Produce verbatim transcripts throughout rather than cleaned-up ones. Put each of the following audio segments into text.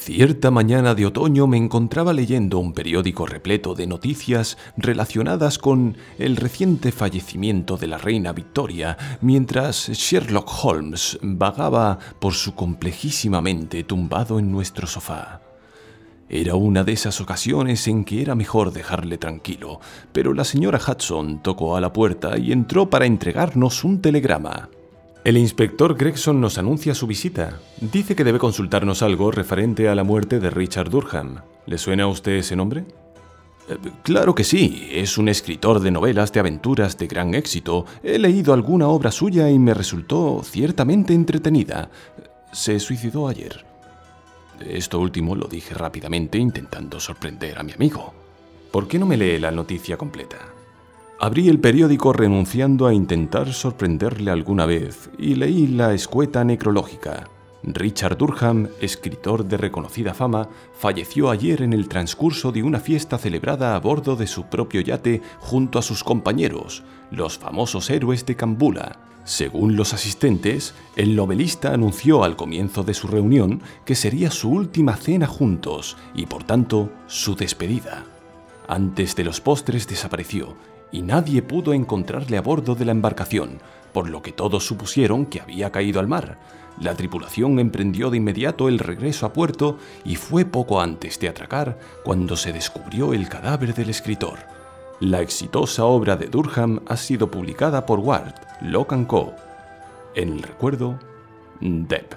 Cierta mañana de otoño me encontraba leyendo un periódico repleto de noticias relacionadas con el reciente fallecimiento de la reina Victoria, mientras Sherlock Holmes vagaba por su complejísima mente tumbado en nuestro sofá. Era una de esas ocasiones en que era mejor dejarle tranquilo, pero la señora Hudson tocó a la puerta y entró para entregarnos un telegrama. El inspector Gregson nos anuncia su visita. Dice que debe consultarnos algo referente a la muerte de Richard Durham. ¿Le suena a usted ese nombre? Eh, claro que sí, es un escritor de novelas de aventuras de gran éxito. He leído alguna obra suya y me resultó ciertamente entretenida. Se suicidó ayer. Esto último lo dije rápidamente intentando sorprender a mi amigo. ¿Por qué no me lee la noticia completa? Abrí el periódico renunciando a intentar sorprenderle alguna vez y leí la escueta necrológica. Richard Durham, escritor de reconocida fama, falleció ayer en el transcurso de una fiesta celebrada a bordo de su propio yate junto a sus compañeros, los famosos héroes de Kambula. Según los asistentes, el novelista anunció al comienzo de su reunión que sería su última cena juntos y, por tanto, su despedida. Antes de los postres desapareció y nadie pudo encontrarle a bordo de la embarcación, por lo que todos supusieron que había caído al mar. La tripulación emprendió de inmediato el regreso a puerto y fue poco antes de atracar cuando se descubrió el cadáver del escritor. La exitosa obra de Durham ha sido publicada por Ward, Lock and Co. En el recuerdo, Depp.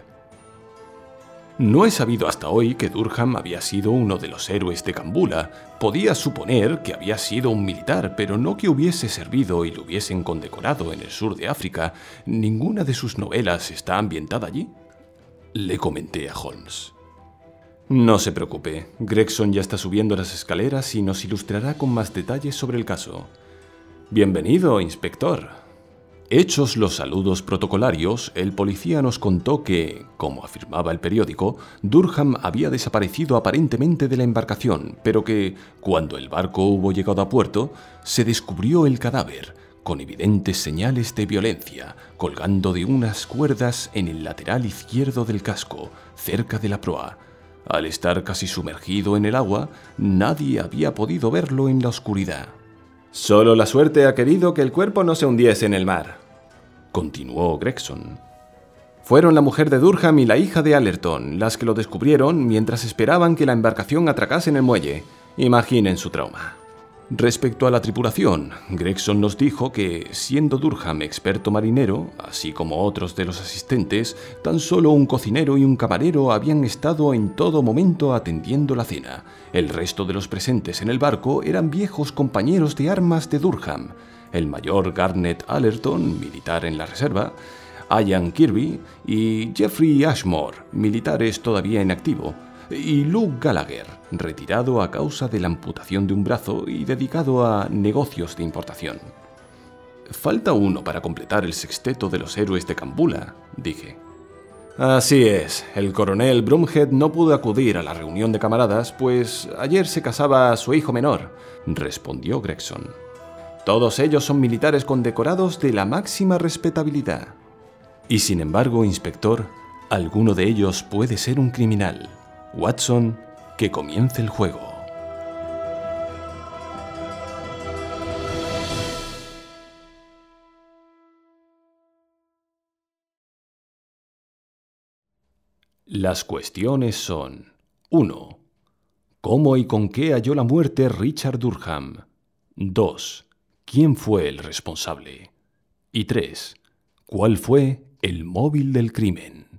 No he sabido hasta hoy que Durham había sido uno de los héroes de Kambula. Podía suponer que había sido un militar, pero no que hubiese servido y lo hubiesen condecorado en el sur de África. ¿Ninguna de sus novelas está ambientada allí? Le comenté a Holmes. No se preocupe, Gregson ya está subiendo las escaleras y nos ilustrará con más detalles sobre el caso. Bienvenido, inspector. Hechos los saludos protocolarios, el policía nos contó que, como afirmaba el periódico, Durham había desaparecido aparentemente de la embarcación, pero que, cuando el barco hubo llegado a puerto, se descubrió el cadáver, con evidentes señales de violencia, colgando de unas cuerdas en el lateral izquierdo del casco, cerca de la proa. Al estar casi sumergido en el agua, nadie había podido verlo en la oscuridad. Solo la suerte ha querido que el cuerpo no se hundiese en el mar, continuó Gregson. Fueron la mujer de Durham y la hija de Allerton las que lo descubrieron mientras esperaban que la embarcación atracase en el muelle. Imaginen su trauma. Respecto a la tripulación, Gregson nos dijo que, siendo Durham experto marinero, así como otros de los asistentes, tan solo un cocinero y un camarero habían estado en todo momento atendiendo la cena. El resto de los presentes en el barco eran viejos compañeros de armas de Durham, el mayor Garnet Allerton, militar en la reserva, Ian Kirby y Jeffrey Ashmore, militares todavía en activo, y Luke Gallagher, retirado a causa de la amputación de un brazo y dedicado a negocios de importación. Falta uno para completar el sexteto de los héroes de Kambula, dije. Así es, el coronel Brumhead no pudo acudir a la reunión de camaradas, pues ayer se casaba su hijo menor, respondió Gregson. Todos ellos son militares condecorados de la máxima respetabilidad. Y sin embargo, inspector, alguno de ellos puede ser un criminal. Watson, que comience el juego. Las cuestiones son: uno. ¿Cómo y con qué halló la muerte Richard Durham? dos. ¿Quién fue el responsable? Y tres. ¿Cuál fue el móvil del crimen?